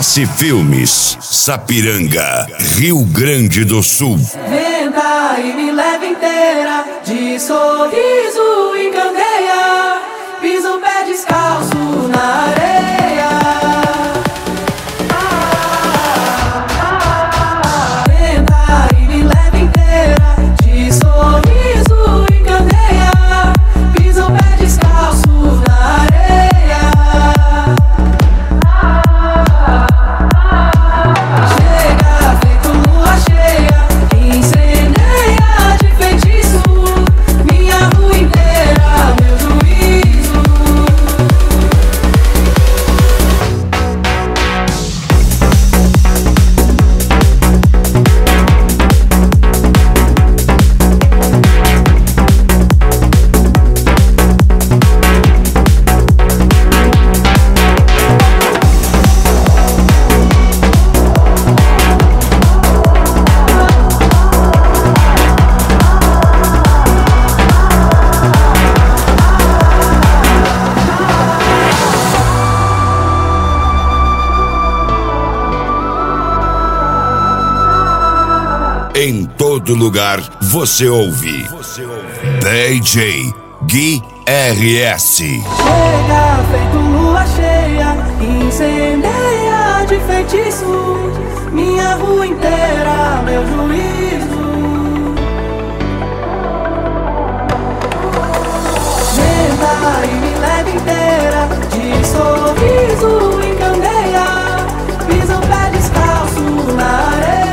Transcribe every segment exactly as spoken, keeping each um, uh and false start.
S Filmes, Sapiranga, Rio Grande do Sul. Venda e me leva inteira, de sorriso e candeia, piso o pé descalço na areia. Ah, ah, ah. Venda e me leva inteira, de sorriso e candeia, piso o pé descalço na areia. Chega feito lua cheia, incendeia de feitiço minha rua inteira, meu juízo. Em todo lugar você ouve. D J Gui R S. Chega feito lua cheia, incendeia de feitiço minha rua inteira, meu juízo. Venda e me leva inteira, de sorriso e candeia, pisa o pé descalço na areia.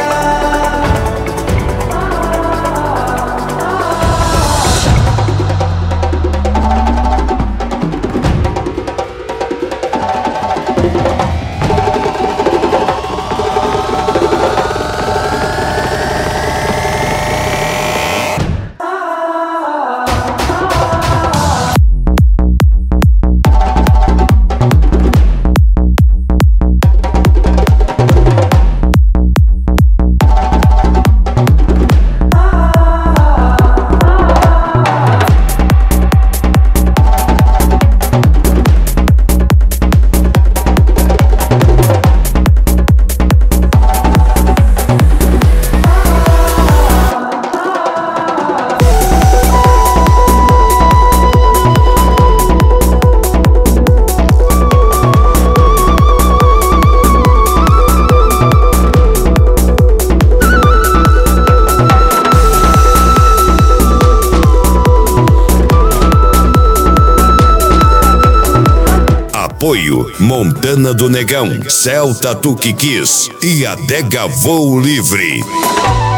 Apoio Montana do Negão, Celta Tuque Kiss e Adega Voo Livre.